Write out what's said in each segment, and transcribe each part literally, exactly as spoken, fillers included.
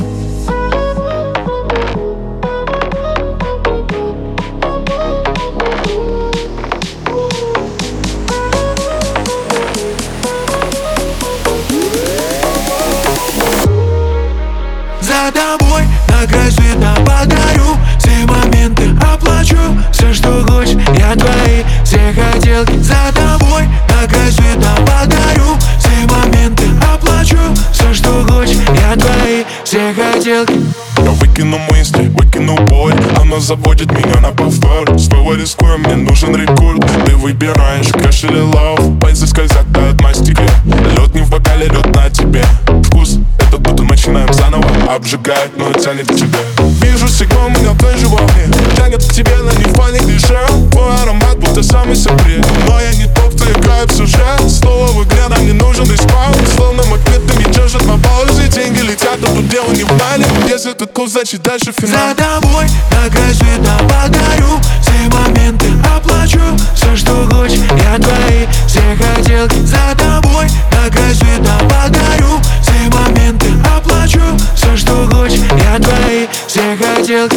За тобой на край света подарю все моменты, оплачу все, что хочешь, я твои все хотелки. За тобой на край света подарю все моменты, оплачу все, что хочешь, я твои все хотелки. Я выкину мысли, выкину боль, она заводит меня на повтор. Снова рискую, мне нужен рекорд. Ты выбираешь кэш или лав, пальцы скользят от мастики. Лед не в бокале, лед на тебе. Вкус этот будто начинаем заново. Обжигает, но тянет к тебе. Вижу сигнал, меня твой животный тянет к тебе, на них фоне дышал. Твой аромат будто самый секрет. Но я не тот, кто играет в сюжет. Снова в игре нам не нужен респаун. Словно магнит, ты не держит на паузе. Деньги летят, а тут дело не в мане. Если тут курс, значит дальше финал. За тобой на край света подарю все моменты, оплачу все, что хочешь, я твои все хотелки. За тобой на край света подарю все моменты, оплачу все, что хочешь, я твои все хотелки.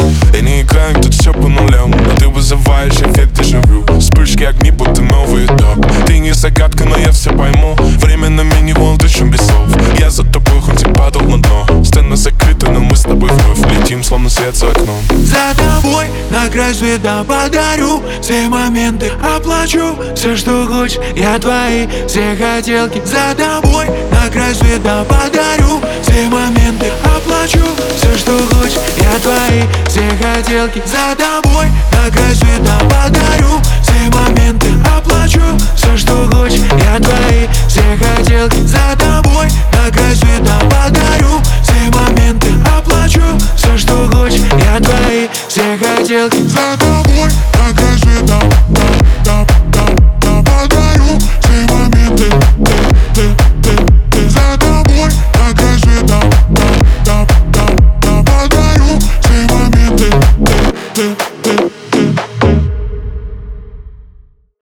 Я не играю, тут все по нулям, но ты вызываешь эффект дежавю. Вспышки огни, будто новый этап. Ты не загадка, но я все пойму. Время на мини-волн, дышим без слов. Я за тобой, хоть и падал на дно. Сцена закрыта, но мы с тобой вновь летим, словно свет за окном. За тобой на край света подарю все моменты, оплачу все, что хочешь, я твои все хотелки. За тобой на край света подарю все моменты, оплачу все, что хочешь, я твои все хотелки. За тобой на край света подарю все моменты, оплачу все, что хочешь, я твои все хотелки. За тобой на край света подарю все моменты, оплачу все, что хочешь, я твои все хотелки. За тобой на край света.